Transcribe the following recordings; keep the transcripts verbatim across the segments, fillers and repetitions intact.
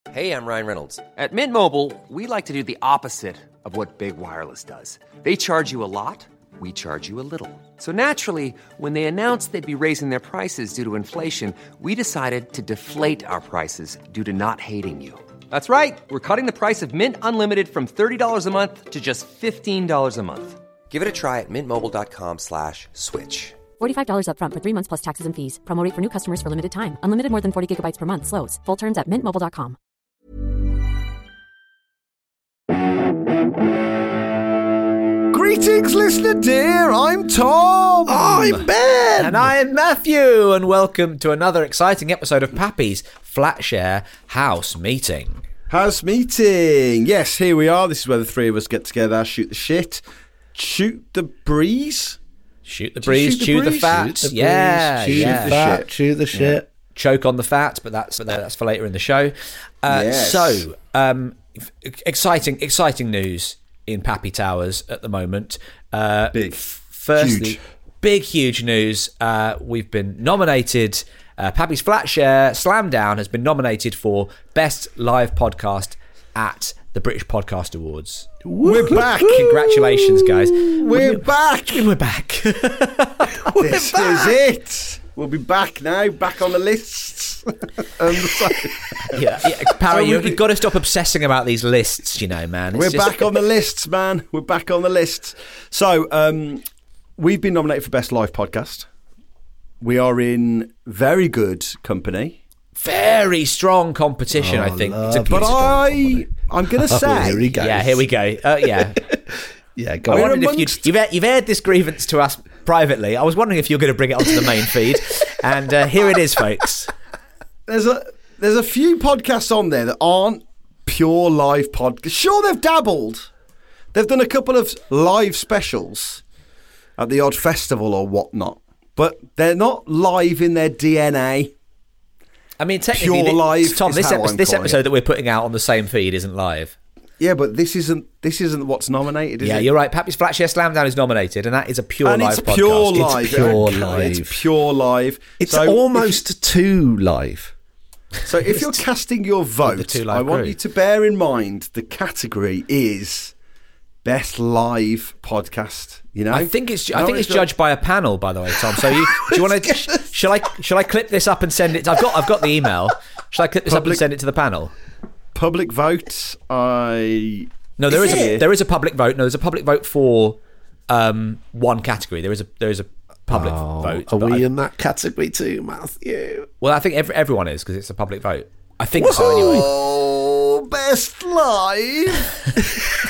Hey, I'm Ryan Reynolds. At Mint Mobile, we like to do the opposite of what Big Wireless does. They charge you a lot, we charge you a little. So naturally, when they announced they'd be raising their prices due to inflation, we decided to deflate our prices due to not hating you. That's right. We're cutting the price of Mint Unlimited from thirty dollars a month to just fifteen dollars a month. Give it a try at mintmobile.com slash switch. forty-five dollars up front for three months plus taxes and fees. Promo rate for new customers for limited time. Unlimited more than forty gigabytes per month. Slows full terms at mint mobile dot com. Greetings, listener dear. I'm Tom. I'm Ben. And I'm Matthew. And welcome to another exciting episode of Pappy's Flatshare House Meeting. House meeting. Yes, here we are. This is where the three of us get together, shoot the shit, shoot the breeze. Shoot the breeze, shoot the chew the breeze? fat. Shoot the yeah, breeze, yeah. Shoot the fat, chew the shit. Yeah. Choke on the fat, but that's that's for later in the show. Uh, Yes. So, um, exciting, exciting news in Pappy Towers at the moment. Uh, Big. Firstly, Huge. big, huge news. Uh, we've been nominated. Uh, Pappy's Flatshare Slam Down has been nominated for Best Live Podcast at the British Podcast Awards. We're back. Congratulations, guys. We're back. We're back. This is it. We'll be back now, back on the lists. um, so, yeah, yeah. Parry, So you, we- you've got to stop obsessing about these lists, you know, man. It's we're just- back on the lists, man. We're back on the lists. So, um, we've been nominated for Best Live Podcast. We are in very good company. Very strong competition, Oh, I think. It's a love But good- I, I'm going to Oh, say... here he goes. yeah, here we go. Uh, yeah. Yeah, go I We're on. wondered if you'd, amongst- you've, aired, you've aired this grievance to us privately. I was wondering if you were going to bring it onto the main feed. And uh, here it is, folks. There's a there's a few podcasts on there that aren't pure live podcasts. Sure, they've dabbled. They've done a couple of live specials at the odd festival or whatnot, but they're not live in their D N A. I mean, technically, Pure thi- live Tom, is this, how epi- I'm this calling episode it. that we're putting out on the same feed isn't live. Yeah, but this isn't this isn't what's nominated, is Yeah, it? you're right. Pappy's Flatshare Slam Down is nominated, and that is a pure And live it's podcast. pure It's live. pure Okay, live. It's pure live. It's So almost too live. If, so if you're casting your vote, two live I want crew. you to bear in mind the category is Best Live Podcast. You know, I think it's I No, think it's not- judged by a panel, by the way, Tom. So you, do you want to? Sh- shall I? Shall I clip this up and send it? I've got I've got the email. Shall I clip this up Public- and send it to the panel? public vote. I No, there is a it? there is a public vote. No, there's a public vote for um, one category. There is a there is a public Oh, vote. are but we I- in that category too, Matthew? well, I think every, everyone is because it's a public vote. I think so anyway. Oh, Best Live.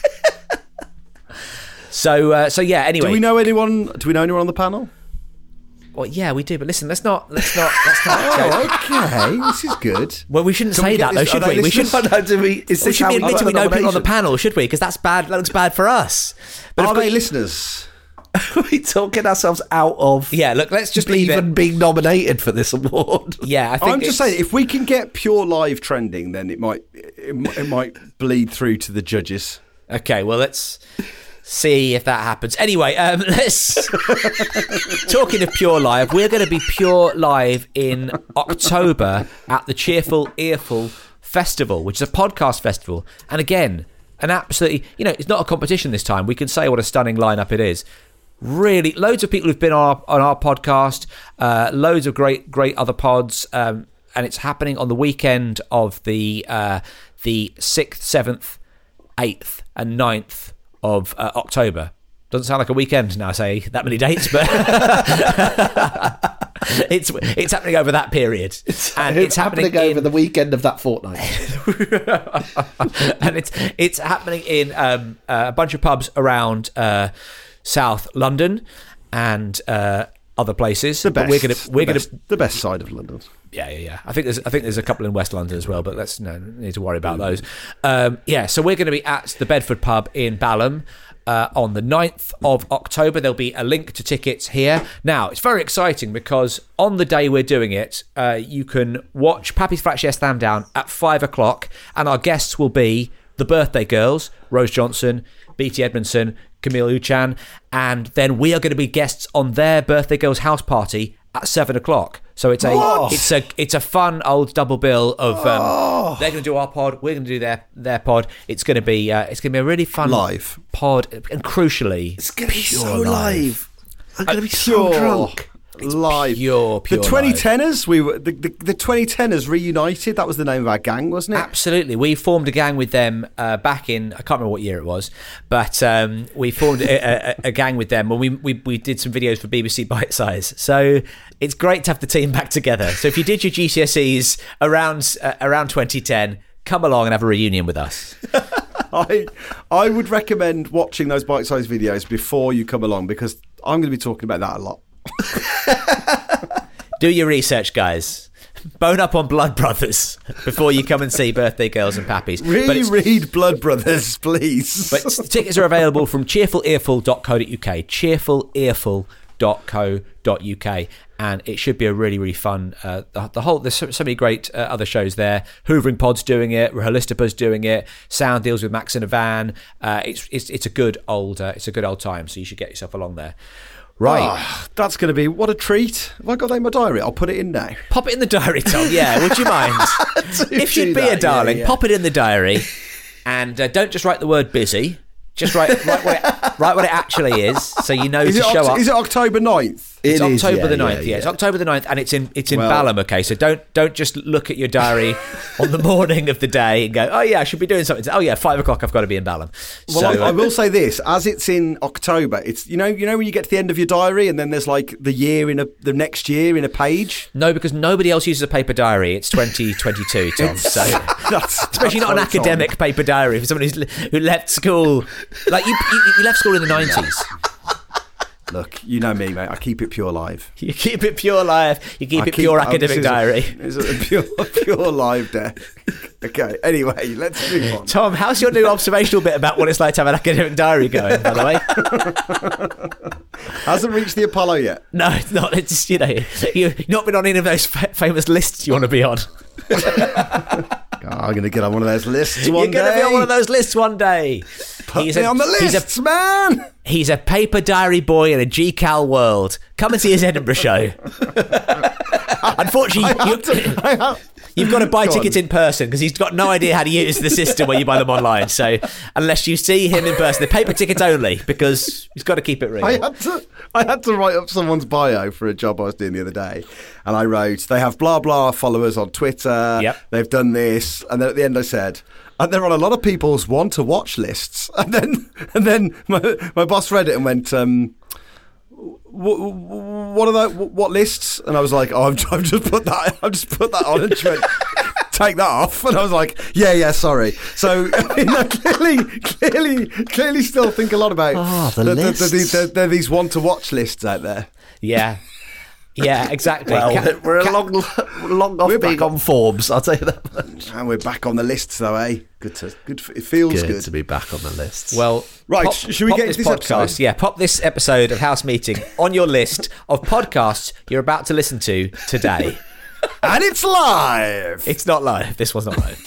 So uh, so yeah. Anyway, Do we know anyone? Do we know anyone on the panel? Well, yeah, we do. But listen, let's not let's not let's not. Oh, okay. This is good. Well, we shouldn't Can we say get that though, this- should are they we? We should. listeners? No, do we, is We this should how be we admitting we put know people on the nomination? panel, should we? Because that's bad. That looks bad for us. But Are of they course- listeners? Are we talking ourselves out of Yeah, look, let's just leave even it. being nominated for this award? Yeah, I think I'm just it's- saying, if we can get pure live trending, then it might it, might- it might bleed through to the judges. Okay, well, let's see if that happens. Anyway, um, let's. Talking of Pure Live, we're going to be Pure Live in October at the Cheerful Earful Festival, which is a podcast festival. And again, an absolutely, you know, it's not a competition this time. We can say what a stunning lineup it is. Really, loads of people who've been on our, on our podcast, uh, loads of great, great other pods. Um, and it's happening on the weekend of the uh, the sixth, seventh, eighth and ninth of uh, October. Doesn't sound like a weekend now, I say that many dates, but it's it's happening over that period. And it's happening, happening over in, the weekend of that fortnight. and it's it's happening in um, uh, a bunch of pubs around uh, South London and uh, other places. The best. But we're gonna we're the gonna best, the best side of London. Yeah, yeah, yeah. I think there's I think there's a couple in West London as well, but let's no need to worry about those. Um, yeah, so we're going to be at the Bedford pub in Balham uh, on the ninth of October. There'll be a link to tickets here. Now, it's very exciting because on the day we're doing it, uh, you can watch Pappy's Flatshare Slam Down at five o'clock, and our guests will be the Birthday Girls, Rose Johnson, B T Edmondson, Camille Uchan, and then we are going to be guests on their Birthday Girls house party at seven o'clock. So it's a What? it's a it's a fun old double bill of um, they're going to do our pod, we're going to do their their pod. It's going to be uh, it's going to be a really fun Live. pod, and crucially, It's going to be pure so live. I'm going to be Pure so drunk. live. pure, pure the twenty live. teners, we were the, the, the twenty teners reunited. That was the name of our gang, wasn't it? Absolutely. We formed a gang with them uh, back in, I can't remember what year it was, but um, we formed a, a, a gang with them when we, we, we did some videos for B B C Bite Size. So it's great to have the team back together. So if you did your G C S Es around uh, around twenty ten, come along and have a reunion with us. I I would recommend watching those bite-sized videos before you come along, because I'm going to be talking about that a lot. Do your research, guys. Bone up on Blood Brothers before you come and see Birthday Girls and Pappies. But it's- Reread Blood Brothers, please. But the tickets are available from cheerful earful dot co dot uk, cheerful earful dot co dot uk, and it should be a really, really fun. Uh, the, the whole there's so, so many great uh, other shows there. Hoovering Pod's doing it, Holistipa's doing it, Sound Deals with Max in a Van. Uh, it's it's it's a good old uh, it's a good old time. So you should get yourself along there. Right. Oh, that's going to be, what a treat. Have I got that in my diary? I'll put it in now. Pop it in the diary, Tom. Yeah, would you mind? If you'd do be that, a darling, yeah, yeah. pop it in the diary, and uh, don't just write the word busy. Just write write what it, write what it actually is, so you know Is to it, show Oct- up. is it October ninth? It's It is, October yeah, the ninth. Yeah, yeah, it's yeah. October the ninth, and it's in it's in Well- Balham. Okay, so don't don't just look at your diary on the morning of the day and go, oh yeah, I should be doing something. Oh yeah, five o'clock, I've got to be in Balham. Well, so, I, I uh, will say this: as it's in October, it's you know you know when you get to the end of your diary and then there's like the year in a the next year in a page. no, because nobody else uses a paper diary. It's twenty twenty-two, Tom. So. That's Especially that's not an what it's on. academic paper diary for someone who's, who left school. Like you, you, you left school in the nineties. Look, you know me, mate. I keep it pure live. You keep it pure life. You keep I it pure oh, this academic is a- diary. It's a pure, pure live desk. Okay. Anyway, let's move on. Tom, how's your new observational bit about what it's like to have an academic diary going, by the way? Hasn't reached the Apollo yet. No, it's not. It's just, you know, you've not been on any of those fa- famous lists you want to be on. Oh, I'm going to get on one of those lists one You're going to day. be on one of those lists one day. Put me on the he's lists, a, man. he's a paper diary boy in a G Cal world. Come and see his Edinburgh show. Unfortunately, I you, have to, I have, you've got to buy Go tickets on. in person because he's got no idea how to use the system where you buy them online. So unless you see him in person, they're paper tickets only because he's got to keep it real. I had to I had to write up someone's bio for a job I was doing the other day, and I wrote they have blah blah followers on Twitter. Yep. They've done this, and then at the end I said, and they're on a lot of people's want to watch lists. And then and then my my boss read it and went, um, what, what are that? What lists? And I was like, oh, I've, I've just put that. I've just put that on, and she went, take that off. And I was like, yeah, yeah, sorry. So you know, clearly, clearly, clearly, still think a lot about. Oh, the the, the, lists. the, the, there are these want to watch lists out there. Yeah. Yeah, exactly. Well, Ca- we're ca- long, long off We're being back on Forbes, I'll tell you that much. And we're back on the lists, though, eh? Good to good. It feels Good, good. to be back on the lists. Well, Right, pop, sh- should we pop get this into this podcast? episode? Yeah, pop this episode of House Meeting on your list of podcasts you're about to listen to today. And it's live. It's not live. This one's not live.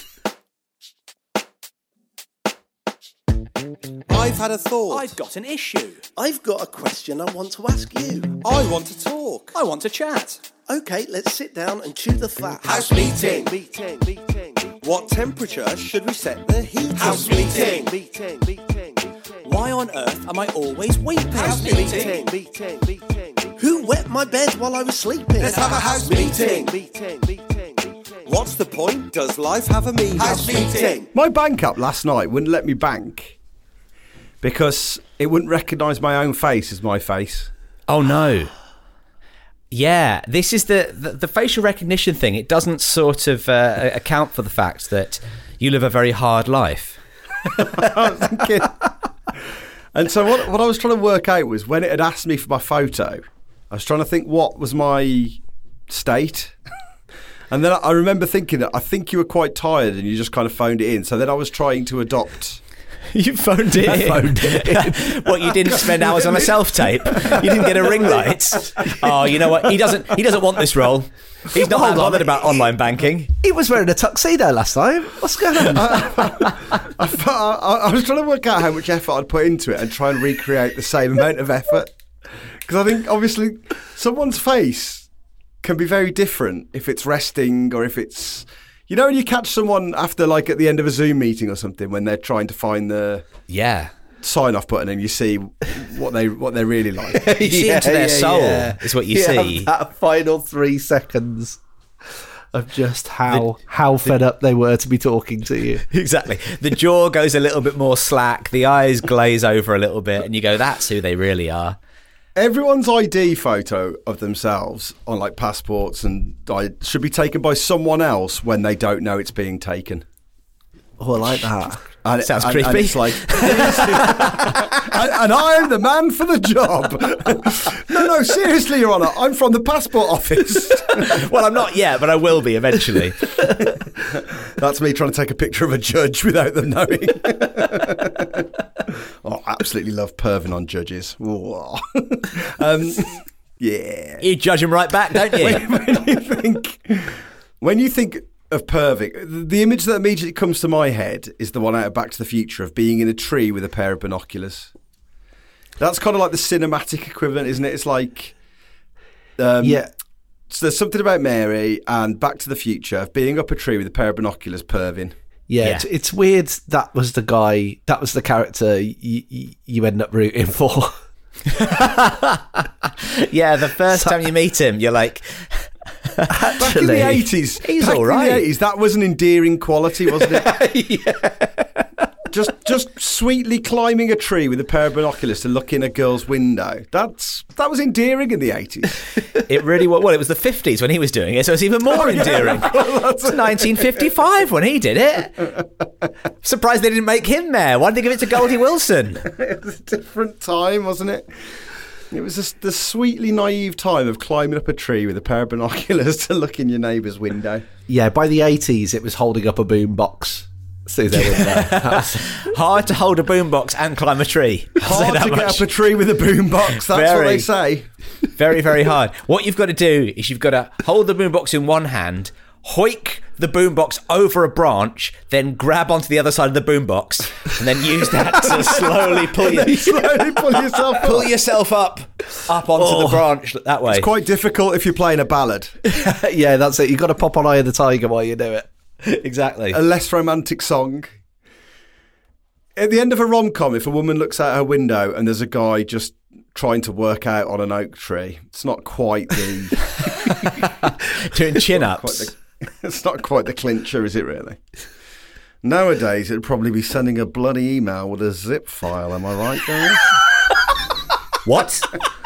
I've had a thought. I've got an issue. I've got a question I want to ask you. I want to talk. I want to chat. Okay, let's sit down and chew the fat. House meeting. Meeting, meeting. What temperature should we set the heat? House meeting. Meeting, meeting. Why on earth am I always weeping? House Meeting, meeting, meeting. Who wet my bed while I was sleeping? Let's have a house meeting. Meeting, meeting. What's the point? Does life have a meaning? House meeting. My bank app last night wouldn't let me bank because it wouldn't recognise my own face as my face. Oh no. Yeah, this is the, the the facial recognition thing. It doesn't sort of uh, account for the fact that you live a very hard life. I was thinking. And so what what I was trying to work out was when it had asked me for my photo, I was trying to think what was my state. And then I remember thinking that I think you were quite tired and you just kind of phoned it in. So then I was trying to adopt. You phoned it in. phoned it What, you didn't spend hours on a self-tape? You didn't get a ring light? Oh, you know what? He doesn't He doesn't want this role. He's not Hold that on. bothered about online banking. He was wearing a tuxedo last time. What's going on? I, I, I was trying to work out how much effort I'd put into it and try and recreate the same amount of effort. Because I think, obviously, someone's face can be very different if it's resting or if it's, you know, when you catch someone after, like, at the end of a Zoom meeting or something when they're trying to find the Yeah. sign off button and you see what they what they're really like. You see into their soul is what you Yeah, see. that final three seconds of just how how fed up they were to be talking to you. Exactly. The jaw goes a little bit more slack, the eyes glaze over a little bit, and you go, that's who they really are. Everyone's I D photo of themselves on, like, passports and I should be taken by someone else when they don't know it's being taken. Oh, I like that. And Sounds and, creepy. And it's like, and, and I'm the man for the job. no, no, seriously, Your Honour, I'm from the passport office. Well, I'm not yet, but I will be eventually. That's me trying to take a picture of a judge without them knowing. Oh, I absolutely love perving on judges. um, yeah. You judge them right back, don't you? when you think, when you think of perving, the image that immediately comes to my head is the one out of Back to the Future of being in a tree with a pair of binoculars. That's kind of like the cinematic equivalent, isn't it? It's like, um, Yeah. So there's something about Mary and Back to the Future of being up a tree with a pair of binoculars, perving. Yeah, Yeah. It's, it's weird. That was the guy. That was the character you, you, you end up rooting for. Yeah, the first time you meet him, you're like, Back in the eighties, he's back all in right. the eighties, that was an endearing quality, wasn't it? Just, just sweetly climbing a tree with a pair of binoculars to look in a girl's window. That's that was endearing in the eighties. it really was. Well, it was the fifties when he was doing it, so it's even more endearing. It's nineteen fifty-five when he did it. Surprised they didn't make him mayor. Why did they give it to Goldie Wilson? It was a different time, wasn't it? It was just the sweetly naive time of climbing up a tree with a pair of binoculars to look in your neighbour's window. Yeah, by the eighties, it was holding up a boombox through their window. That was- Hard to hold a boombox and climb a tree. I'll say Hard that to get much. up a tree with a boombox. That's what Very. they say. Very, very hard. What you've got to do is you've got to hold the boombox in one hand, hoik the boombox over a branch, then grab onto the other side of the boombox, and then use that to slowly pull you, Slowly pull yourself pull up. yourself up, up onto the branch that way. It's quite difficult if you're playing a ballad. yeah, that's it. You've got to pop on Eye of the Tiger while you do it. Exactly. A less romantic song. At the end of a rom-com, if a woman looks out her window and there's a guy just trying to work out on an oak tree, it's not quite the... Doing quite chin-ups. the it's not quite the clincher, is it really? Nowadays, it'd probably be sending a bloody email with a zip file, am I right, guys? What?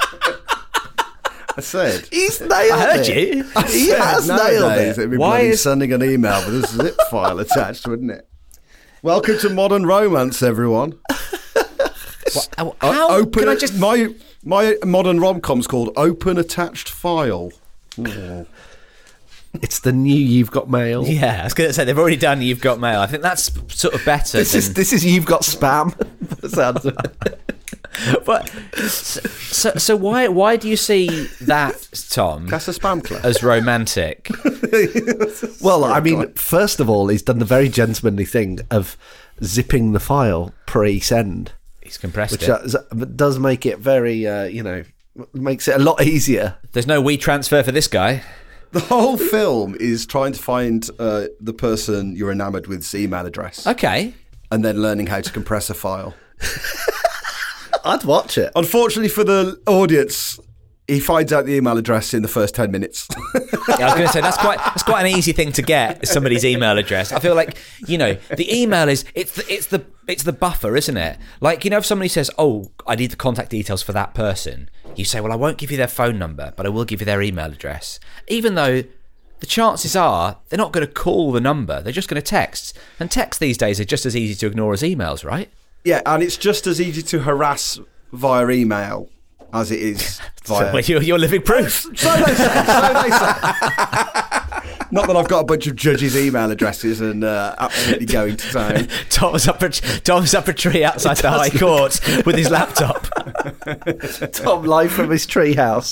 I said... He's nailed I heard it. you. He said has nailed nowadays, it. It'd be Why bloody is- sending an email with a zip file attached, wouldn't it? Welcome to Modern Romance, everyone. How O- open can I a- just... my my modern rom-com's called Open Attached File. Ooh. It's the new You've Got Mail. Yeah, I was going to say, they've already done You've Got Mail. I think that's sort of better This than... is this is You've Got Spam. Sounds But, so, so, so why why do you see that, Tom, That's a spam club. as romantic? Well, I mean, first of all, he's done the very gentlemanly thing of zipping the file pre-send, He's compressed which it. does, does make it very, uh, you know, makes it a lot easier. There's no WeTransfer for this guy. The whole film is trying to find uh, the person you're enamoured with's email address Okay. and then learning how to compress a file. I'd watch it. Unfortunately for the audience, he finds out the email address in the first ten minutes. Yeah, I was going to say that's quite that's quite an easy thing to get, is somebody's email address. I feel like, you know, the email is it's the, it's the it's the buffer, isn't it? Like, you know, if somebody says, "Oh, I need the contact details for that person," you say, "Well, I won't give you their phone number, but I will give you their email address," even though the chances are they're not going to call the number; they're just going to text. And text these days are just as easy to ignore as emails, right? Yeah, and it's just as easy to harass via email as it is via... Well, you're, you're living proof. So they say, so they say. Not that I've got a bunch of judges' email addresses and uh, absolutely going to town. Tom's up a Tom's up a tree outside the High Court with his laptop. Tom live from his treehouse.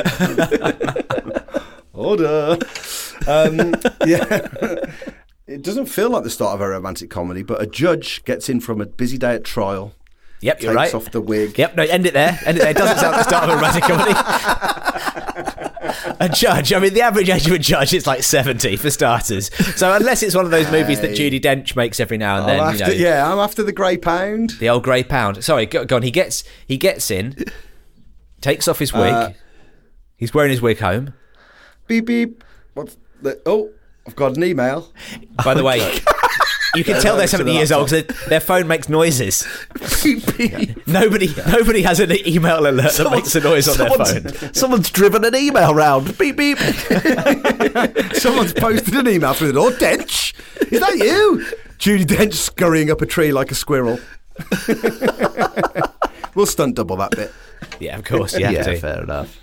Order. Um, yeah. It doesn't feel like the start of a romantic comedy, but a judge gets in from a busy day at trial, Yep, you're takes right. off the wig. Yep, no, end it there. End it there. It doesn't sound like the start of a romantic comedy. a judge. I mean, the average age of a judge is like seventy for starters. So unless it's one of those movies that Judi Dench makes every now and then, I'm you know, after, yeah, I'm after the Grey Pound. the old grey pound. Sorry, go, go on. He gets he gets in, takes off his wig. Uh, He's wearing his wig home. Beep beep. What's the? Oh, I've got an email. By the way, you can tell they're seventy years old because their phone makes noises. Beep, beep. Nobody, nobody has an email alert that makes a noise on their someone's, phone. Someone's driven an email round. Beep beep. Someone's posted an email through the door. Dench, is that you? Judi Dench scurrying up a tree like a squirrel. We'll stunt double that bit. Yeah, of course. You have yeah, to. fair enough.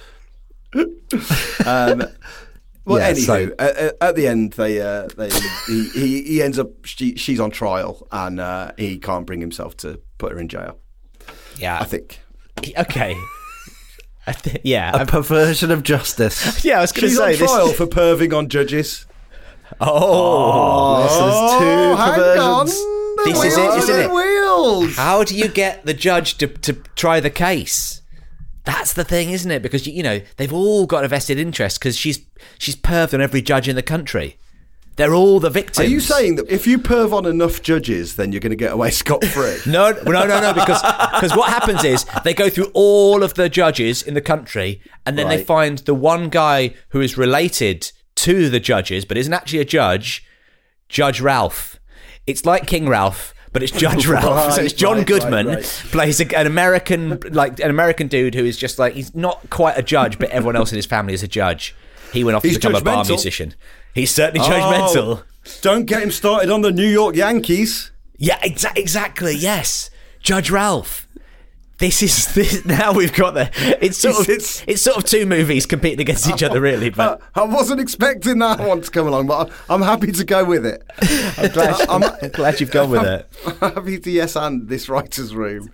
Um, well, Yeah, anywho, so- at, at the end, they, uh, they he, he he ends up. She, she's on trial, and uh, he can't bring himself to put her in jail. Yeah. I think. Okay. I th- yeah. A I'm- perversion of justice. yeah, I was going to She's say on this. trial for perving on judges. Oh. Oh, so there's two hang perversions. on. The This is it, wheels isn't are it? Wheels. How do you get the judge to, to try the case? That's the thing, isn't it? Because, you know, they've all got a vested interest because she's she's perved on every judge in the country. They're all the victims. Are you saying that if you perv on enough judges, then you're going to get away scot-free? No, no, no, no, because because what happens is they go through all of the judges in the country and then they Right. find the one guy who is related to the judges but isn't actually a judge, Judge Ralph. It's like King Ralph, but it's Judge Ralph. So it's Right, John right, Goodman right, right. plays a, an American, like an American dude who is just like, he's not quite a judge, but everyone else in his family is a judge. He went off He's to become a bar judgmental. musician. He's certainly judgmental. Oh, don't get him started on the New York Yankees. Yeah, exa- exactly. Yes, Judge Ralph. This is this. Now we've got the. It's sort of It's- it's sort of two movies competing against each other, really. But I wasn't expecting that one to come along, but I'm happy to go with it. I'm glad, I'm, I'm glad you've gone with it. I'm happy to yes and this writer's room.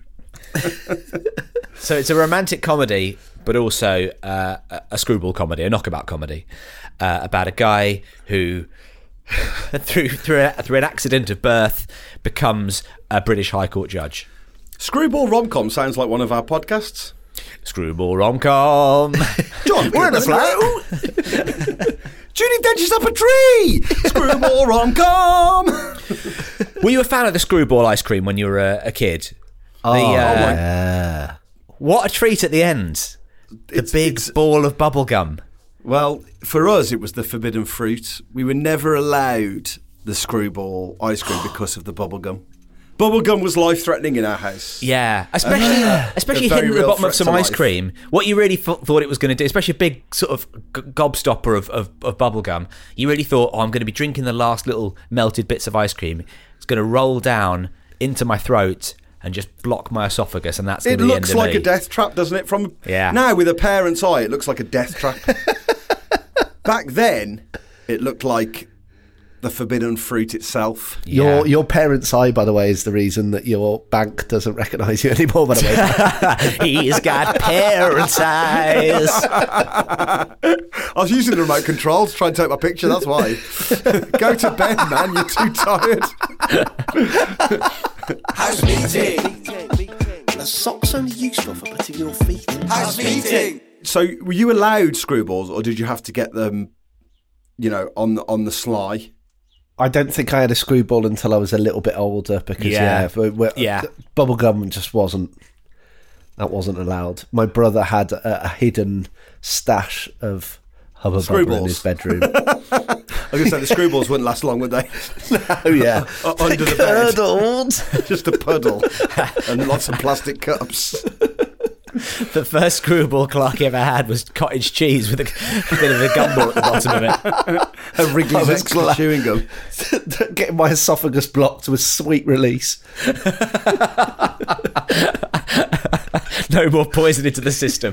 So it's a romantic comedy, but also uh, a- a screwball comedy, a knockabout comedy, uh, about a guy who, through through a, through an accident of birth, becomes a British High Court judge. Screwball Romcom sounds like one of our podcasts. Screwball rom-com. John, We're in a flat. Judi Dench is up a tree. Screwball Romcom. Were you a fan of the screwball ice cream when you were a, a kid? Oh, The, uh, yeah. What a treat at the end. The It's- big it's- ball of bubble gum. Well, for us, it was the forbidden fruit. We were never allowed the screwball ice cream because of the bubblegum. Bubblegum was life-threatening in our house. Yeah, especially especially A very hidden at the real bottom of threat some to ice life. cream. What you really th- thought it was going to do, especially a big sort of g- gobstopper of, of, of bubble gum, you really thought, oh, I'm going to be drinking the last little melted bits of ice cream. It's going to roll down into my throat and just block my esophagus, and that's going It to be the looks end of like me. a death trap, doesn't it? From Yeah. now, with a parent's eye, it looks like a death trap. Back then, it looked like the forbidden fruit itself. Yeah. Your your parents' eye, by the way, is the reason that your bank doesn't recognise you anymore. By the way, He's got parents' eyes. I was using the remote control to try and take my picture, that's why. Go to bed, man, you're too tired. House meeting. The sock's only useful for putting your feet in. House meeting. So, were you allowed screwballs, or did you have to get them, you know, on the, on the sly? I don't think I had a screwball until I was a little bit older because Yeah. yeah, we- we- Yeah. bubblegum just wasn't that wasn't allowed. My brother had a, a hidden stash of Hubba Bubba in Screwballs. his bedroom. I was going to say, the screwballs wouldn't last long, would they? Oh yeah, Uh, under the bed. curdled. Just a puddle and lots of plastic cups. The first screwball Clark ever had was cottage cheese with a, a bit of a gumball at the bottom of it. A Wrigley's I was extra glad- chewing gum. Getting my esophagus blocked was sweet release. No more poison into the system.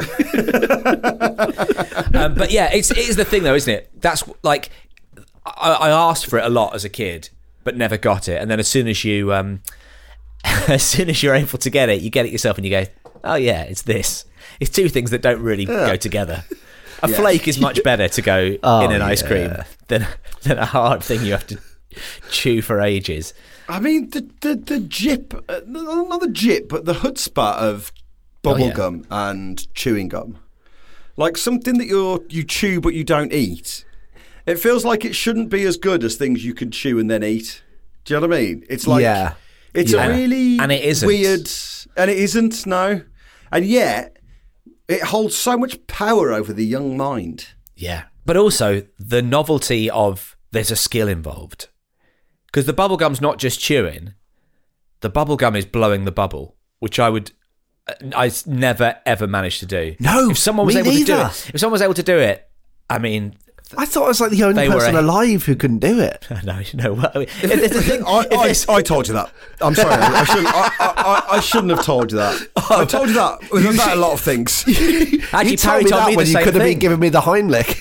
um, but yeah, it's, it is the thing though, isn't it? That's like, I, I asked for it a lot as a kid, but never got it. And then as soon as you, um, as soon as you're able to get it, you get it yourself and you go, oh yeah, it's this. It's two things that don't really go together. A Yeah. flake is much better to go Oh, in an ice yeah. cream than, than a hard thing you have to chew for ages. I mean, the the, the jip, uh, not the jip, but the chutzpah of Oh, yeah. bubblegum and chewing gum. like something that you you chew but you don't eat. It feels like it shouldn't be as good as things you can chew and then eat. Do you know what I mean? It's like Yeah. it's Yeah. a really And it isn't. weird, and it isn't. No, and yet it holds so much power over the young mind. Yeah. But also the novelty of there's a skill involved. Because the bubble gum's not just chewing. The bubble gum is blowing the bubble, which I would, I never ever managed to do. No, if someone was me able to do neither. it, if someone was able to do it, I mean, I thought I was like the only They were person a- alive who couldn't do it. no, you know what? If, if the thing, I, if I, it's- I told you that. I'm sorry. I shouldn't. I, I, I shouldn't have told you that. I told you that about a lot of things. actually, you told Parry me told that me when the you same could have been thing. giving me the Heimlich.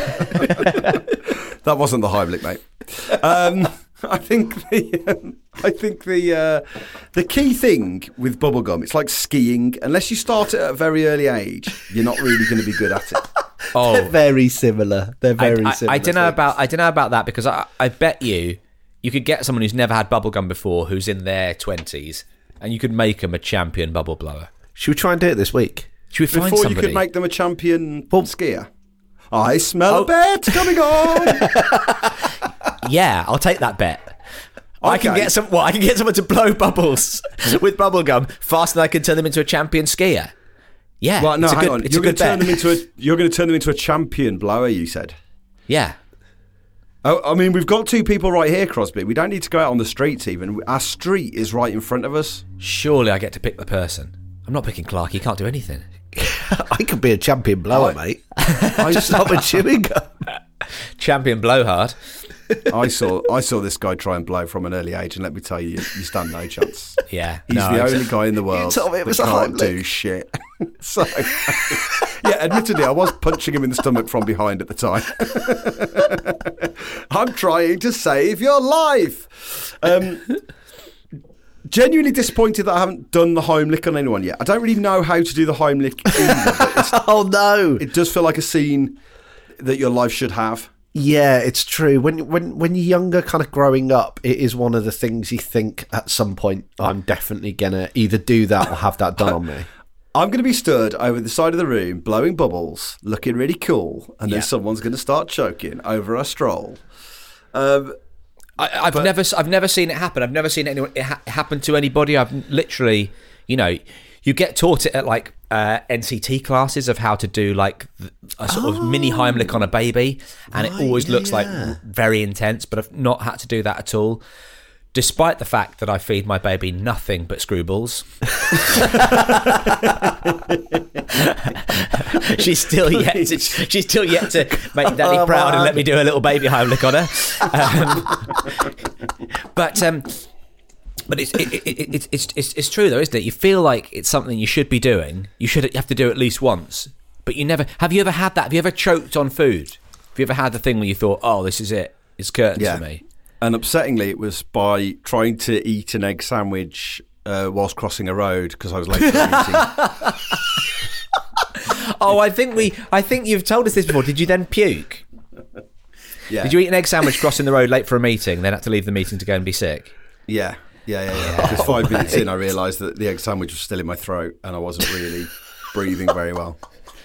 That wasn't the Heimlich, mate. Um, I think the um, I think the uh, the key thing with bubblegum, it's like skiing. Unless you start it at a very early age, you're not really going to be good at it. They're Oh, very similar. They're very I, I, similar. I don't know things. about I don't know about that because I, I bet you you could get someone who's never had bubblegum before, who's in their twenties, and you could make them a champion bubble blower. Should we try and do it this week? Should we find Before somebody? you could make them a champion skier. I smell Oh. a bet coming on. Yeah, I'll take that bet. I can Okay. get some. Well, I can get someone to blow bubbles with bubblegum faster than I can turn them into a champion skier. Yeah, Well, no, it's a hang good, on. It's You're a going good to turn bet. them into a. You're going to turn them into a champion blower. You said. Yeah, Oh, I mean, we've got two people right here, Crosby. We don't need to go out on the streets. Even our street is right in front of us. surely I get to pick the person. I'm not picking Clark. He can't do anything. I could be a champion blower, mate. I just stop with chewing gum. Champion blowhard. I saw. I saw this guy try and blow from an early age, and let me tell you, you stand no chance. Yeah, He's no, the I- only guy in the world told me it that was a can't do Heimlich. shit. So, yeah, admittedly, I was punching him in the stomach from behind at the time. I'm trying to save your life. Um, genuinely disappointed that I haven't done the Heimlich on anyone yet. I don't really know how to do the Heimlich either, but it's, Oh no! it does feel like a scene that your life should have. Yeah, it's true. When when when you're younger, kind of growing up, it is one of the things you think at some point, I'm definitely gonna either do that or have that done on me. I'm going to be stood over the side of the room, blowing bubbles, looking really cool, and then Yeah. someone's going to start choking over a stroll. Um, I, I've never, I've never seen it happen. I've never seen anyone it ha- happen to anybody. I've literally, you know, you get taught it at like uh, N C T classes of how to do like th- a sort of mini Heimlich on a baby, and it always looks like very intense. But I've not had to do that at all, despite the fact that I feed my baby nothing but screwballs. she's still yet to, she's still yet to make Daddy Oh, proud and man. let me do a little baby Heimlich on her. Um, but um, but it's it, it, it, it's it's it's it's true though, isn't it? You feel like it's something you should be doing. You should have to do it at least once, but you never. Have you ever had that? Have you ever choked on food? Have you ever had the thing where you thought, "Oh, this is it. It's curtains yeah. for me." And upsettingly, it was by trying to eat an egg sandwich uh, whilst crossing a road because I was late for a meeting. Oh, I think we. I think you've told us this before. Did you then puke? Yeah. Did you eat an egg sandwich crossing the road late for a meeting, then had to leave the meeting to go and be sick? Yeah. Yeah, yeah, yeah. Because five minutes in, I realised that the egg sandwich was still in my throat and I wasn't really breathing very well.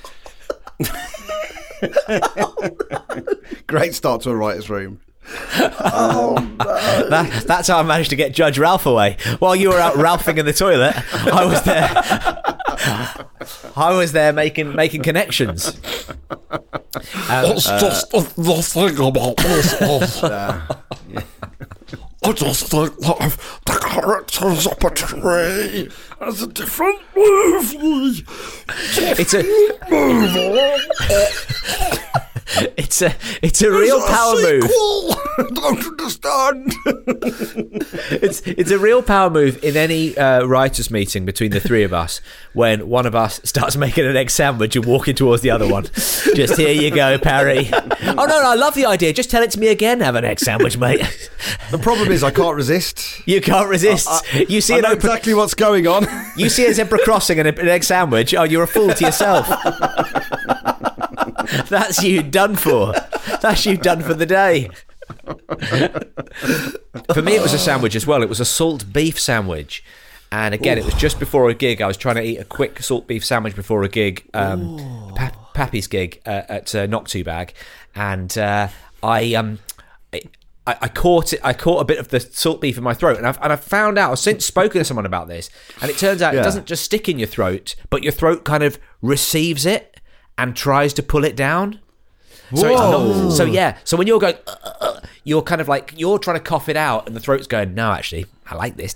Great start to a writer's room. That, that's how I managed to get Judge Ralph away. While you were out Ralphing in the toilet, I was there. I was there making making connections. Um, It's just the thing about this is, I just think that if the characters up a tree has a different movie. it's a it's a it's a real power move. I don't understand. It's it's a real power move in any uh, writers' meeting between the three of us when one of us starts making an egg sandwich and walking towards the other one. Just here you go, Parry. Oh no, no, I love the idea. Just tell it to me again. Have an egg sandwich, mate. The problem is I can't resist. You can't resist. you see I an know open, exactly what's going on. you see a zebra crossing and an egg sandwich. Oh, you're a fool to yourself. That's you done for. That's you done for the day. For me, it was a sandwich as well. It was a salt beef sandwich. And again, it was just before a gig. I was trying to eat a quick salt beef sandwich before a gig. Um, pa- Pappy's gig uh, at uh, Not Too Bag, and uh, I um. I, I caught it. I caught a bit of the salt beef in my throat, and I've and I found out. I've since spoken to someone about this, and it turns out Yeah. it doesn't just stick in your throat, but your throat kind of receives it and tries to pull it down. So it's Whoa. not. So yeah. So when you're going, uh, uh, you're kind of like you're trying to cough it out, and the throat's going, no, actually, I like this.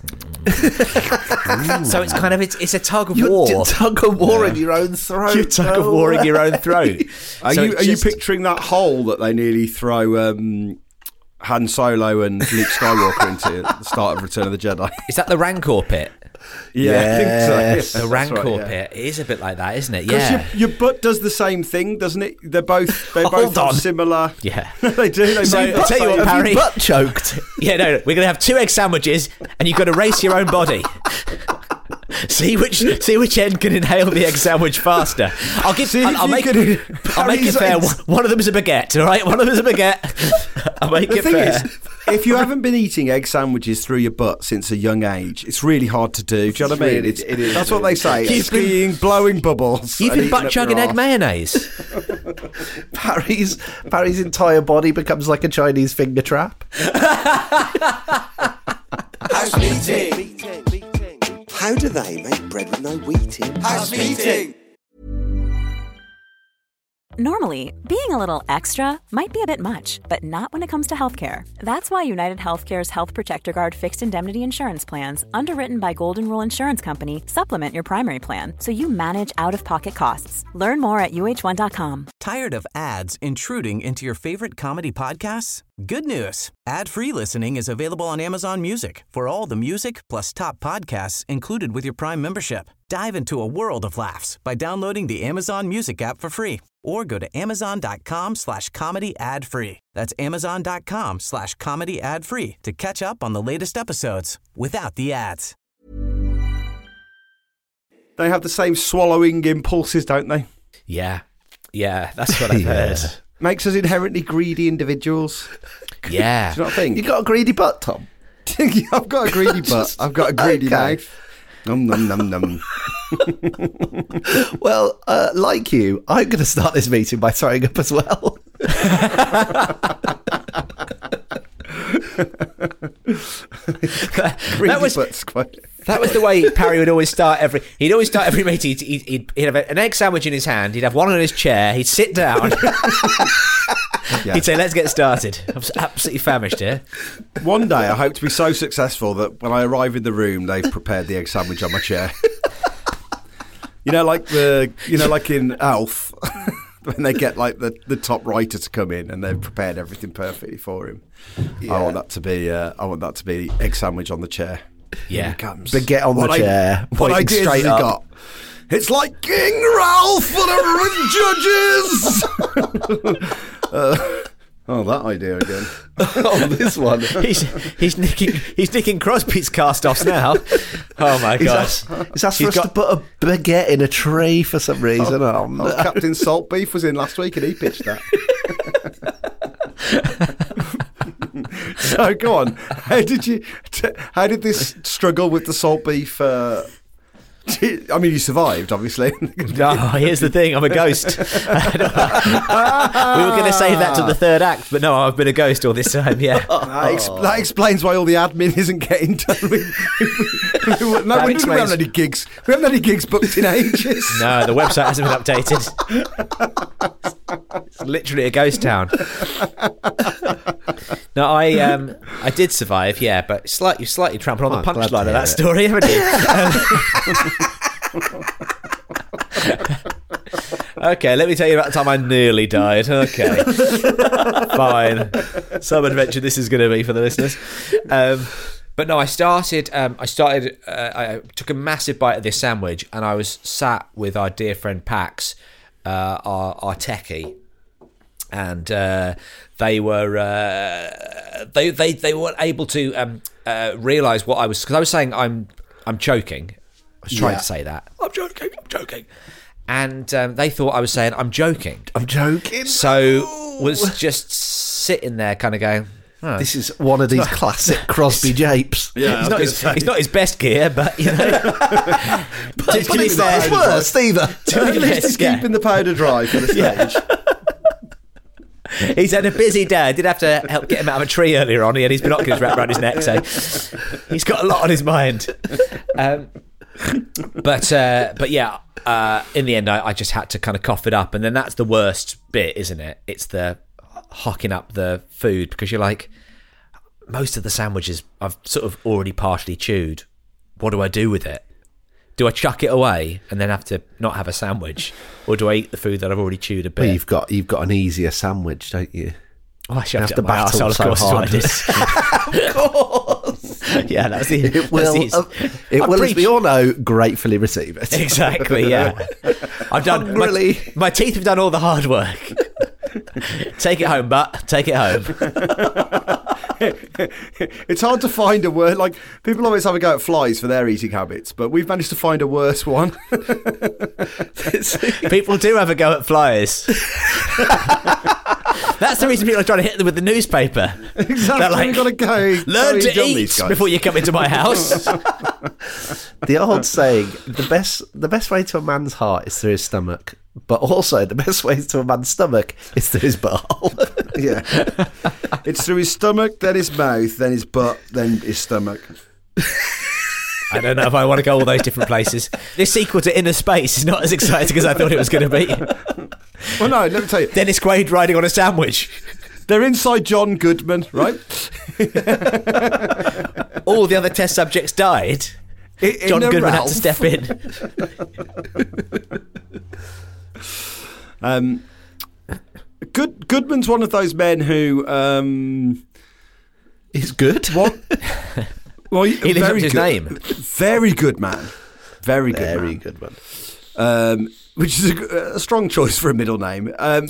So it's kind of it's, it's a tug of You're war. t- tug of war in your own throat. You tug of no war in way. your own throat. Are So you it's are you just- picturing that hole that they nearly throw um, Han Solo and Luke Skywalker into at the start of Return of the Jedi? Is that the Rancor pit? Yeah, I think so. Yes. Yeah, The that's Rancor right, yeah. pit. It is a bit like that, isn't it? Because Yeah. your, your butt does the same thing, doesn't it? They're both they Hold both have on. similar. Yeah. they do. They So, both I'll tell you what, have- Parry. Butt choked. Yeah, no, no, we're going to have two egg sandwiches, and you've got to race your own body. see which see which end can inhale the egg sandwich faster. I'll give. See I'll, if I'll you make. could- I'll make it Parry's fair. eggs- One of them is a baguette. All right, one of them is a baguette. I'll make The it thing fair. is, if you haven't been eating egg sandwiches through your butt since a young age, it's really hard to do. Do you know what I mean? really- It's, it is that's what they say. You've been- Skiing, blowing bubbles. You've and been eating butt up chugging your egg arse. mayonnaise. Parry's Parry's entire body becomes like a Chinese finger trap. House meeting. How do they make bread with no wheat in? House meeting. Normally, being a little extra might be a bit much, but not when it comes to healthcare. That's why United Healthcare's Health Protector Guard fixed indemnity insurance plans, underwritten by Golden Rule Insurance Company, supplement your primary plan so you manage out-of-pocket costs. Learn more at U H one dot com. Tired of ads intruding into your favorite comedy podcasts? Good news. Ad-free listening is available on Amazon Music for all the music plus top podcasts included with your Prime membership. Dive into a world of laughs by downloading the Amazon Music app for free or go to amazon.com slash comedy ad free. That's amazon.com slash comedy ad free to catch up on the latest episodes without the ads. They have the same swallowing impulses, don't they? Yeah, yeah, that's what I've heard. Makes us inherently greedy individuals. Yeah. Do you not think? You got a greedy butt, Tom. I've got a greedy butt. I've got a greedy Okay. mouth. Num num num num. Well, uh, like you, I'm going to start this meeting by throwing up as well. Greedy That was- butt's quite. That was the way Parry would always start every. He'd always start every meeting. He'd, he'd, he'd have an egg sandwich in his hand. He'd have one on his chair. He'd sit down. Yeah. He'd say, "Let's get started." I'm absolutely famished here. One day, I hope to be so successful that when I arrive in the room, they've prepared the egg sandwich on my chair. You know, like the you know, like in Alf, when they get like the, the top writer to come in and they've prepared everything perfectly for him. I want that to be. Uh, I want that to be egg sandwich on the chair. Yeah. Here it comes. Baguette on the What I- chair, What pointing ideas has straight he up. got? It's like King Ralph, whatever with judges. uh, oh, that idea again. Oh, this one. He's he's nicking he's nicking Crosby's cast-offs now. Oh my He's god! asked, he's asked for He's us got- to put a baguette in a tray for some reason. Oh, Oh, no. Captain Salt Beef was in last week and he pitched that. So go on. How did you? T- how did this struggle with the salt beef? Uh, t- I mean, you survived, obviously. No, here's the thing. I'm a ghost. We were going to save that to the third act, but no, I've been a ghost all this time. Yeah. That, ex- that explains why all the admin isn't getting done. We, we, we, no, That we, we explains- haven't had any gigs. We haven't had any gigs booked in ages. No, the website hasn't been updated. It's literally a ghost town. No, I um, I did survive, yeah, but slightly, slightly trampled on Oh, the I'm glad punchline to of that hear it. story, haven't you? Um, okay, let me tell you about the time I nearly died. Okay, fine. Some adventure this is going to be for the listeners. Um, but no, I started. Um, I started. Uh, I took a massive bite of this sandwich, and I was sat with our dear friend Pax, uh, our our techie. And uh, they were uh, they they they weren't able to um, uh, realise what I was, because I was saying I'm I'm choking. I was trying Yeah. to say that I'm joking, I'm joking, and um, they thought I was saying I'm joking. I'm joking. So was just sitting there, kind of going, Oh. This is one of these classic Crosby Japes. Yeah, He's not, his, he's not his best gear, but, you know. but to, but to be it's not fair, his worst either. to At be least fair, he's yeah. keeping the powder dry for the stage. He's had a busy day. I did have to help get him out of a tree earlier on. He had his binoculars wrapped around his neck, so he's got a lot on his mind. Um, but uh, but yeah, uh, in the end, I, I just had to kind of cough it up, and then that's the worst bit, isn't it? It's the hocking up the food, because you're like, most of the sandwiches I've sort of already partially chewed. What do I do with it? Do I chuck it away and then have to not have a sandwich, or do I eat the food that I've already chewed a bit? Well, you've got you've got an easier sandwich, don't you? Oh, I shoved have it to up my battle arsehole, of so course, is what hard. I did. Of course. Yeah, that's the. It will. that's the, Uh, it I will, as preach- we all know, gratefully receive it. Exactly. Yeah. I've done. My, Really? my teeth have done all the hard work. Take it home, butt. Take it home. It's hard to find a word. Like, people always have a go at flies for their eating habits, but we've managed to find a worse one. People do have a go at flies. That's the reason people are trying to hit them with the newspaper. Exactly. They're like, We've got to go. learn go to and these eat guys. before you come into my house. The old saying: the best the best way to a man's heart is through his stomach, but also the best way to a man's stomach is through his butthole. Yeah. It's through his stomach, then his mouth, then his butt, then his stomach. I don't know if I want to go all those different places. This sequel to Inner Space is not as exciting as I thought it was going to be. Well, no, let me tell you. Dennis Quaid riding on a sandwich. They're inside John Goodman, right? All the other test subjects died. In, John in a Goodman Ralph. had to step in. Um, Good Goodman's one of those men who um, He's good. What? Well, He lives up very to his good, name. Very good man. Very good. Very man. good one. Um, which is a, a strong choice for a middle name. Um,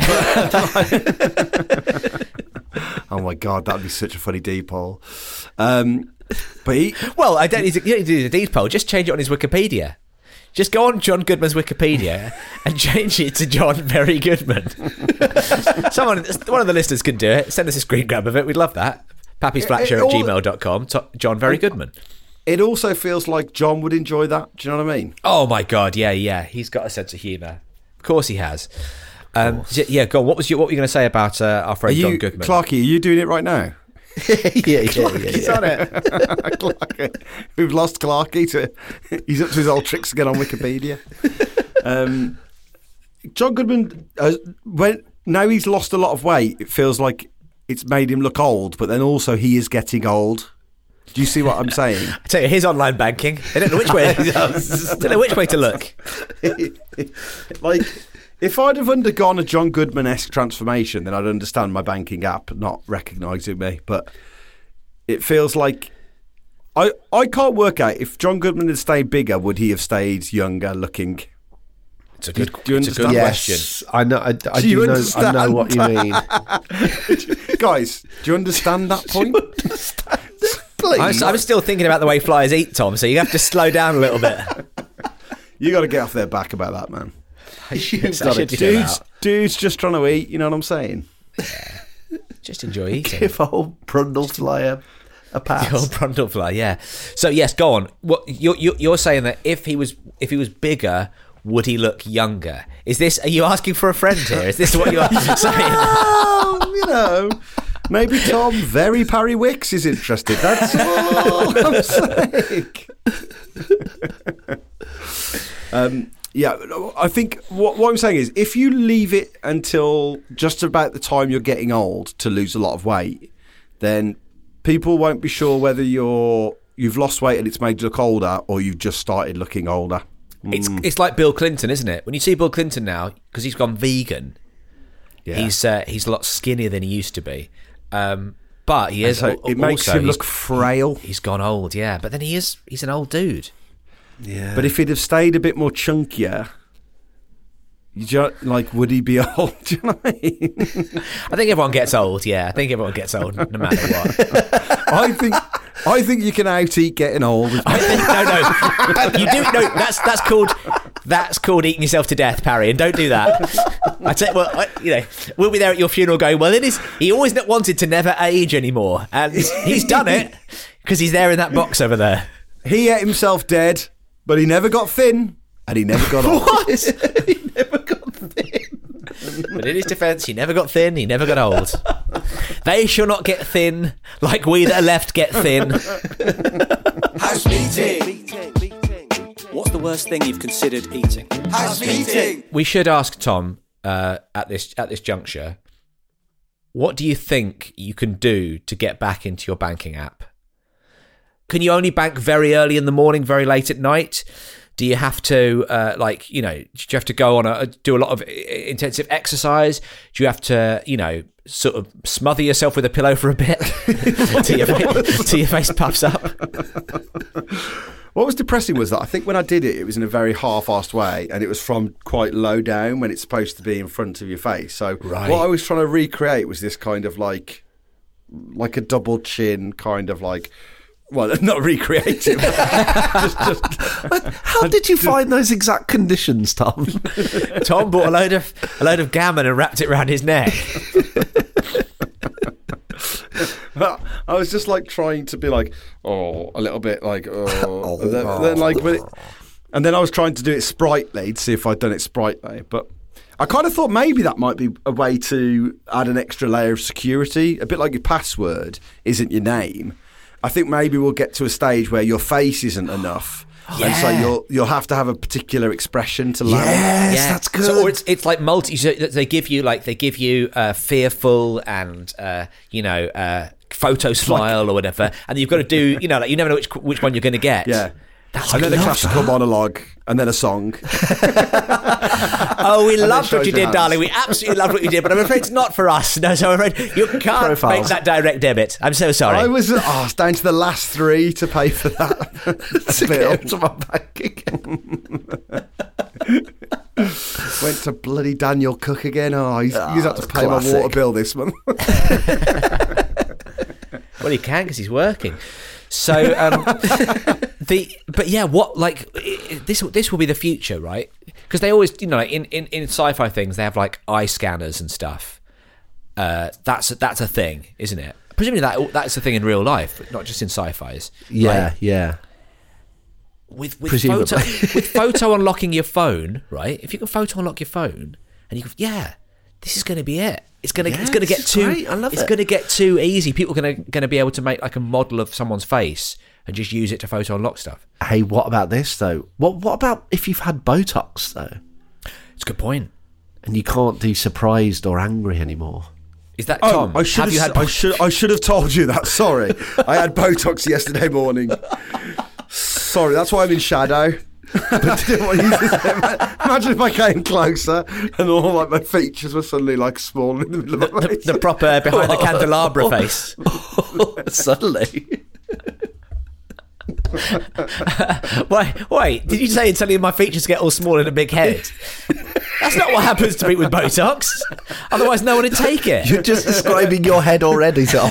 but, oh my God, that'd be such a funny deep hole. Um, but he, Well, I don't need to, you don't need to do the deed poll. Just change it on his Wikipedia. Just go on John Goodman's Wikipedia and change it to John Very Goodman. Someone, one of the listeners can do it. Send us a screen grab of it. We'd love that. Pappy's Flat Show at gmail dot com. John Very Goodman. it also feels like John would enjoy that. Do you know what I mean? Oh my God, yeah, yeah. He's got a sense of humour. Of course he has. Um, yeah, go on. What was your, what were you going to say about uh, our friend Are John you, Goodman? Clarky, are you doing it right now? yeah, yeah, yeah, He's yeah. on it. Clarky. We've lost Clarky to. He's up to his old tricks again on Wikipedia. Um, John Goodman, uh, when now he's lost a lot of weight, it feels like it's made him look old, but then also he is getting old. Do you see what I'm saying? I tell you, his online banking. They don't know which way. they don't know which way to look. Like, if I'd have undergone a John Goodman-esque transformation, then I'd understand my banking app not recognising me. But it feels like I I can't work out if John Goodman had stayed bigger, would he have stayed younger looking? It's a good, Do you it's a good understand? question. Yes, I know. I, I Do do, you know. I understand? know what you mean. Guys, do you understand that point? I'm, I'm still thinking about the way flyers eat, Tom, so you have to slow down a little bit. You got to get off their back about that, man. Yes, I Got should it. do Dude's, that. dude's just trying to eat, you know what I'm saying? Just enjoy eating. Give old Brundlefly a, a pass. The old Brundlefly, yeah. So yes, go on. What you're, you're you're saying that if he was if he was bigger, would he look younger? Is this? Are you asking for a friend here? Is this what you are saying? Oh, you know, maybe Tom Very Parry Wicks is interested. That's all I'm saying. um, yeah, I think what, what I'm saying is if you leave it until just about the time you're getting old to lose a lot of weight, then people won't be sure whether you're you've lost weight and it's made you look older or you've just started looking older. It's it's like Bill Clinton, isn't it? When you see Bill Clinton now, because he's gone vegan, Yeah. he's uh, he's a lot skinnier than he used to be. Um, but he is. so al- it makes also, him he's- look frail. He's gone old, yeah. But then he is he's an old dude. Yeah. But if he'd have stayed a bit more chunkier, you ju- like, would he be old? Do you know what I mean? I think everyone gets old, yeah. I think everyone gets old, no matter what. I think I think you can out eat getting old. I think, no, no, you do no. That's that's called that's called eating yourself to death, Parry, and don't do that. I tell you, well, I, you know, we'll be there at your funeral going, well, it is. He always wanted to never age anymore, and he's done it because he's there in that box over there. He ate himself dead, but he never got thin, and he never got old. What? He never got thin. But in his defence, he never got thin, he never got old. They shall not get thin like we that are left get thin. House meeting. What's the worst thing you've considered eating? House meeting. We should ask Tom uh, at this at this juncture, what do you think you can do to get back into your banking app? Can you only bank very early in the morning, very late at night? Do you have to, uh, like, you know, do you have to go on a, do a lot of intensive exercise? Do you have to, you know, sort of smother yourself with a pillow for a bit till, your face, till your face puffs up? What was depressing was that I think when I did it, it was in a very half-assed way, and it was from quite low down when it's supposed to be in front of your face. So right. What I was trying to recreate was this kind of like, like a double chin kind of like, well, not recreative. just, just, How did you find those exact conditions, Tom? Tom bought a load of a load of gammon and wrapped it around his neck. I was just like trying to be like, oh, a little bit like, oh, and then, then like, when it, and then I was trying to do it sprightly to see if I'd done it sprightly, but I kind of thought maybe that might be a way to add an extra layer of security, a bit like your password isn't your name. I think maybe we'll get to a stage where your face isn't enough. Yeah. And so you'll you'll have to have a particular expression to land. Yes, yeah. that's good. So, or it's it's like multi. So they give you like they give you uh, fearful and uh, you know uh, photo smile like, or whatever, and you've got to do you know like you never know which which one you're going to get. Yeah. That's and then a classical that. monologue, and then a song. Oh, we loved what you did, hands. darling. We absolutely loved what you did, but I'm afraid it's not for us. No, so I'm afraid you can't Profiles. make that direct debit. I'm so sorry. I was, oh, I was down to the last three to pay for that. to get to my bank again. Went to bloody Daniel Cook again. Oh, he's, oh, he's had to pay classic. my water bill this month. Well, he can because he's working. So, um, the but yeah, what like this? This will be the future, right? Because they always, you know, like in, in, in sci-fi things, they have like eye scanners and stuff. Uh, that's that's a thing, isn't it? Presumably that that's a thing in real life, but not just in sci-fis. Yeah, like, yeah. With with photo with photo unlocking your phone, right? If you can photo unlock your phone, and you go, yeah, this is going to be it. It's gonna yeah, it's gonna get too great. I love it's it. gonna get too easy. People are gonna gonna be able to make like a model of someone's face and just use it to photo unlock stuff. Hey, what about this though? What what about if you've had Botox though? It's a good point. And you can't do surprised or angry anymore. Is that oh, Tom? I should have, have you had I should I should have told you that. Sorry, I had Botox yesterday morning. Sorry, that's why I'm in shadow. But didn't want to use this. Imagine if I came closer and all like my features were suddenly like small in the middle of my the, face. the proper behind the candelabra face. Suddenly. wait, wait, did you say suddenly my features get all small in a big head? That's not what happens to me with Botox. Otherwise no one would take it. You're just describing your head already, Tom.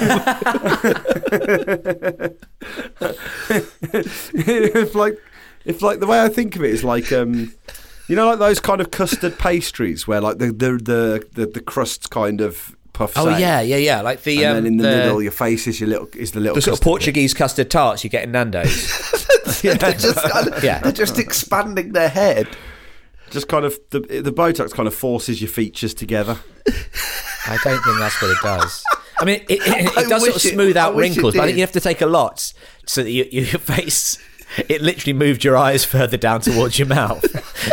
If like If like the way I think of it is like, um, you know, like those kind of custard pastries where like the the the, the, the crust kind of puffs oh out. yeah, yeah, yeah. Like the and um, then in the, the middle, your face is your little is the little the sort of Portuguese bit. custard tarts you get in Nando's. yeah, they're just kind of, yeah, they're just expanding their head. Just kind of the the Botox kind of forces your features together. I don't think that's what it does. I mean, it, it, it does sort of smooth it, out wrinkles, but I think you have to take a lot so that you, your face. It literally moved your eyes further down towards your mouth.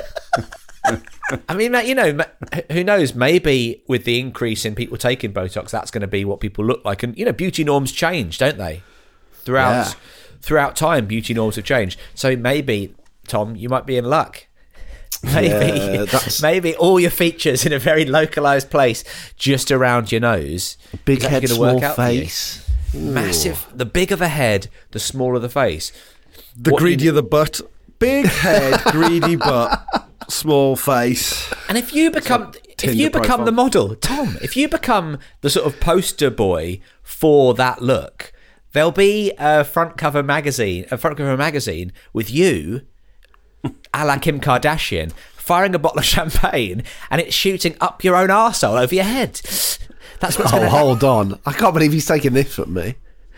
I mean, you know, who knows? Maybe with the increase in people taking Botox, that's going to be what people look like. And, you know, beauty norms change, don't they? Throughout yeah. throughout time, beauty norms have changed. So maybe, Tom, you might be in luck. Maybe, yeah, that's... maybe all your features in a very localised place just around your nose. Big head, small face. Massive. The bigger the head, the smaller the face. The what greedier you... the butt. Big head, greedy butt, small face. And if you become like if you become profile. the model, Tom, if you become the sort of poster boy for that look, there'll be a front cover magazine, a front cover magazine with you, a la Kim Kardashian, firing a bottle of champagne and it's shooting up your own arsehole over your head. That's what's Oh, going to hold on. I can't believe he's taking this from me.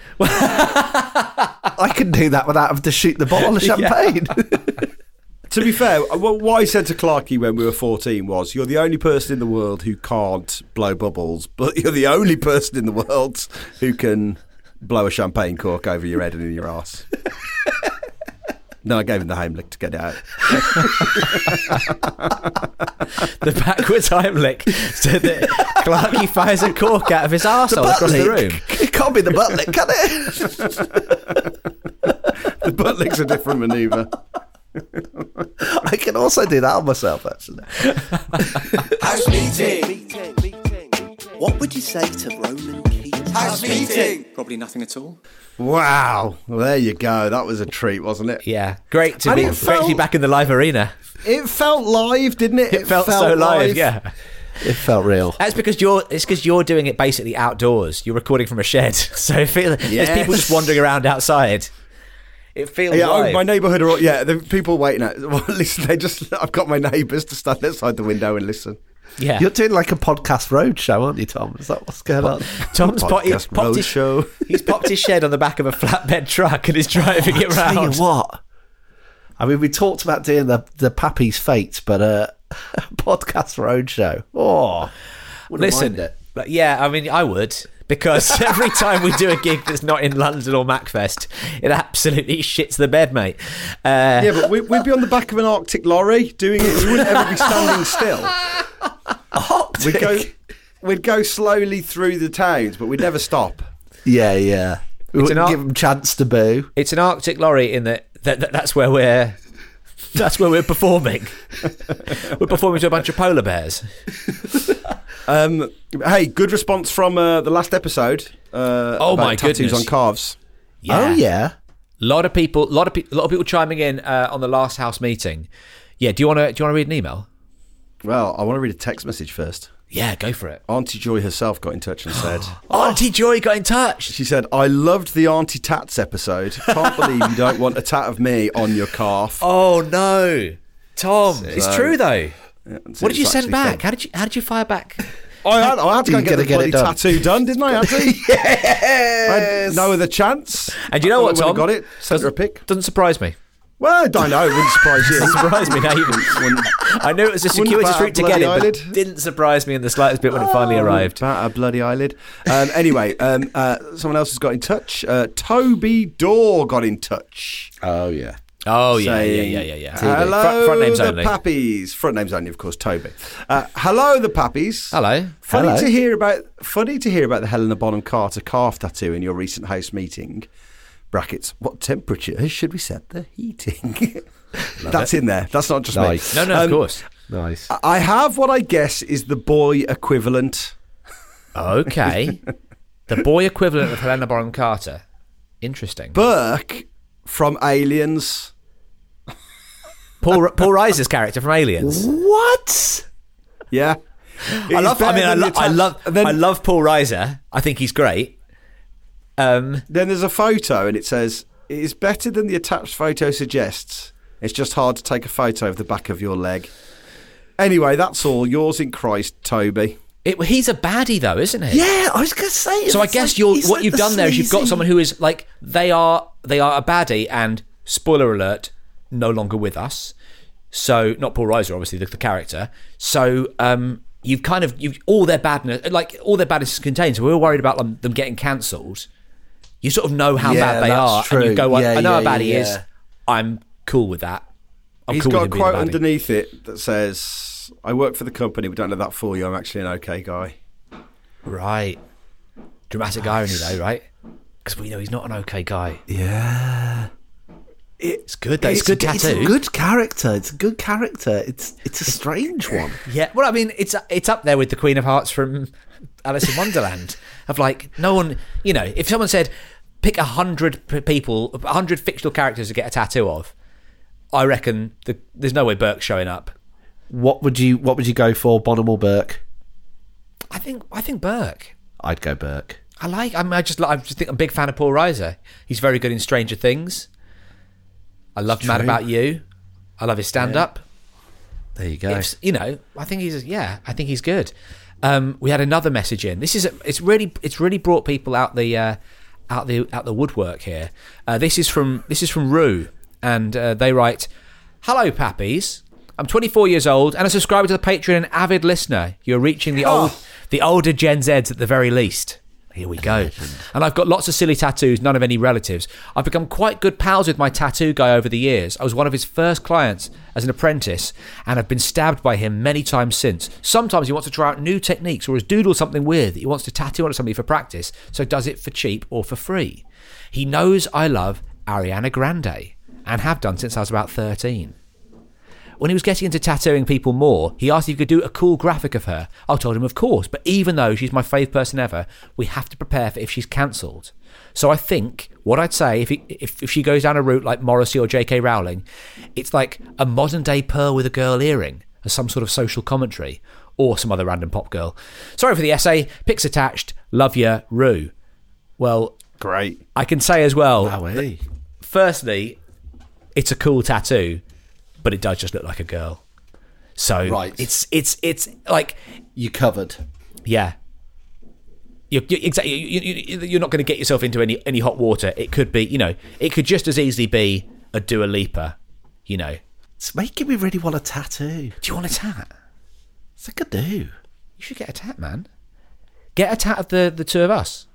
I can do that without having to shoot the bottle of champagne. To be fair, what I said to Clarky when we were fourteen was, you're the only person in the world who can't blow bubbles, but you're the only person in the world who can blow a champagne cork over your head and in your arse. No, I gave him the Heimlich to get it out. The backwards Heimlich so that Clarky fires a cork out of his arsehole across the room. It can't be the butt lick, can it? The butt lick's a different manoeuvre. I can also do that on myself, actually. House meeting. What would you say to Ronan Keating? House meeting. Probably nothing at all. Wow. Well, there you go. That was a treat, wasn't it? Yeah, great to And be it great to felt- be back in the live arena. It felt live, didn't it? It, felt, so live, yeah. It felt real. That's because you're. It's because you're doing it basically outdoors. You're recording from a shed, so I feel there's people just wandering around outside. It feels Yeah, oh, live. my neighbourhood are all, yeah, the people waiting out. Well, listen, they just, I've got my neighbours to stand outside the window and listen. Yeah, You're doing like a podcast roadshow, aren't you, Tom? Is that what's going on? Tom's pot, he's, Podcast popped his, roadshow. he's popped his shed on the back of a flatbed truck and is driving it Tell you round. what. I mean, we talked about doing the the Pappy's Fate, but uh, a podcast roadshow. Oh, wouldn't Listen, mind it. but yeah, I mean, I would. Because every time we do a gig that's not in London or Macfest, it absolutely shits the bed, mate. Uh, Yeah, but we, we'd be on the back of an Arctic lorry doing it. We wouldn't ever be standing still. We'd go, we'd go slowly through the towns, but we'd never stop. Yeah, yeah. We It's wouldn't an ar- give them a chance to boo. It's an Arctic lorry in that, that, that that's where we're that's where we're performing. We're performing to a bunch of polar bears. Um, hey, good response from uh, the last episode. Uh, Oh, about my tattoos goodness. on calves. Oh, yeah. A lot of people, lot of people, a lot of people chiming in uh, on the last house meeting. Yeah, do you want to do you want to read an email? Well, I want to read a text message first. Yeah, go for it. Auntie Joy herself got in touch and said, Auntie Joy got in touch. she said, I loved the Auntie Tats episode. Can't believe you don't want a tat of me on your calf. Oh no, Tom, it's So- true though. Yeah, What did you it's send actually back? fun. How did you How did you fire back? I had, I had to go You and get the gotta get bloody it done. tattoo done, didn't I, Auntie? Yes! I had no other chance. And you know I what, would've Tom? got it. Sent her a Doesn't- pic. Doesn't surprise me. Well, I don't know. It wouldn't surprise you. Doesn't surprise me now. Wouldn't- I knew it was a Wouldn't circuitous bat a route to get bloody it, but eyelid. didn't surprise me in the slightest bit when it finally arrived. About a bloody eyelid. Um, anyway, um, uh, someone else has got in touch. Uh, Toby Dorr got in touch. Oh, yeah. Oh yeah, yeah, saying, yeah, yeah, yeah. Hello, Front, front names the only. Pappies. Front names only, of course. Toby. Uh, hello, the Pappies. Hello. Funny Hello. to hear about. Funny to hear about the Helena Bonham Carter calf tattoo in your recent house meeting. Brackets. What temperature should we set the heating? That's in there. That's not just Nice. me. No, no, of Um, course. Nice. I have what I guess is the boy equivalent. Okay. The boy equivalent of Helena Bonham Carter. Interesting. Burke from Aliens. Paul Paul Reiser's character from Aliens. What? Yeah. I love. I mean, I, lo- I love. Then, I love Paul Reiser. I think he's great. Um, then there's a photo and it says, it is better than the attached photo suggests. It's just hard to take a photo of the back of your leg. Anyway, that's all. Yours in Christ, Toby. it, he's a baddie though, isn't he? Yeah, I was going to say. So I it's guess like- you're he's what like you've the done there is you've got sleazy- someone who is like they are they are a baddie and spoiler alert, no longer with us. So not Paul Reiser, obviously the, the character. So um, you've kind of you all their badness, like all their badness is contained. So we were worried about them, them getting cancelled. You sort of know how Yeah, bad they that's are, true. and you go, well, Yeah, I know yeah, how bad he yeah. is. I'm cool with that. I'm He's cool got a with him being quote baddie. underneath it that says, I work for the company, but don't let that fool you. I'm actually an okay guy. Right. Dramatic irony though, right? Because we know he's not an okay guy. Yeah. It's good. Though. It's, a good It's tattoo. a good character. It's a good character. It's it's a strange one. Yeah, well, I mean, it's it's up there with the Queen of Hearts from Alice in Wonderland. Of like, no one, you know, if someone said pick a hundred p- people, a hundred fictional characters to get a tattoo of, I reckon the, there's no way Burke's showing up. What would you What would you go for, Bonham or Burke? I think I think Burke. I'd go Burke. I like. I mean, I just like. I just think I'm a big fan of Paul Reiser. He's very good in Stranger Things. I love Mad true. About You. I love his stand up. There you go. It's, you know, I think he's yeah, I think he's good. Um, we had another message in. This is it's really it's really brought people out the uh, out the out the woodwork here. Uh, this is from this is from Rue, and uh, they write, "Hello, Pappies. I'm twenty-four years old and a subscriber to the Patreon and avid listener. You're reaching the old the older Gen Zs at the very least." Here we go. And I've got lots of silly tattoos, none of any relatives. I've become quite good pals with my tattoo guy over the years. I was one of his first clients as an apprentice and have been stabbed by him many times since. Sometimes he wants to try out new techniques or has doodled something weird that he wants to tattoo onto somebody for practice, so does it for cheap or for free. He knows I love Ariana Grande and have done since I was about thirteen. When he was getting into tattooing people more, he asked if he could do a cool graphic of her. I told him of course, but even though she's my favourite person ever, we have to prepare for if she's cancelled. So I think what I'd say, if, he, if if she goes down a route like Morrissey or J K Rowling, it's like a modern day Pearl with a girl earring as some sort of social commentary, or some other random pop girl. Sorry for the essay, pics attached, love ya, Rue. Well, great. I can say as well, Wow, that, firstly, it's a cool tattoo, but it does just look like a girl. So right. it's it's it's like you covered. Yeah. You're, you're exactly. You, you, you're not going to get yourself into any any hot water. It could be, you know, it could just as easily be a Dua Lipa. You know, it's making me really want a tattoo. Do you want a tat? I think I do. You should get a tat, man. Get a tat of the the two of us.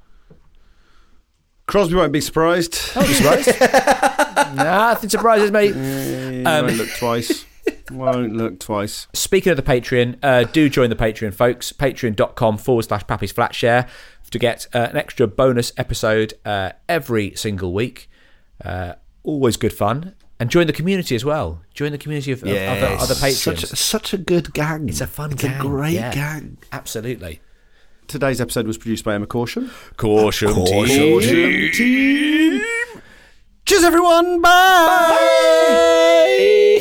Crosby won't be surprised. I won't be surprised. Nothing surprises me. Yeah, um, won't look twice. Won't look twice. Speaking of the Patreon, uh, do join the Patreon, folks. Patreon.com forward slash Pappy's Flat Share to get uh, an extra bonus episode uh, every single week. Uh, always good fun. And join the community as well. Join the community of, yes. of other, other patrons. Such, such a good gang. It's a fun it's gang. It's a great yeah. gang. Absolutely. Today's episode was produced by Emma Caution. Caution, Caution team. team. team. Cheers, everyone. Bye. Bye.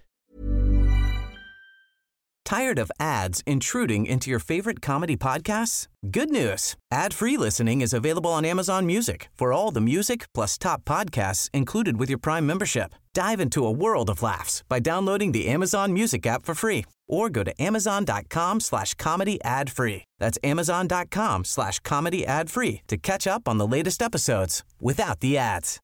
Tired of ads intruding into your favorite comedy podcasts? Good news. Ad-free listening is available on Amazon Music for all the music plus top podcasts included with your Prime membership. Dive into a world of laughs by downloading the Amazon Music app for free or go to amazon.com slash comedy ad free. That's amazon.com slash comedy ad free to catch up on the latest episodes without the ads.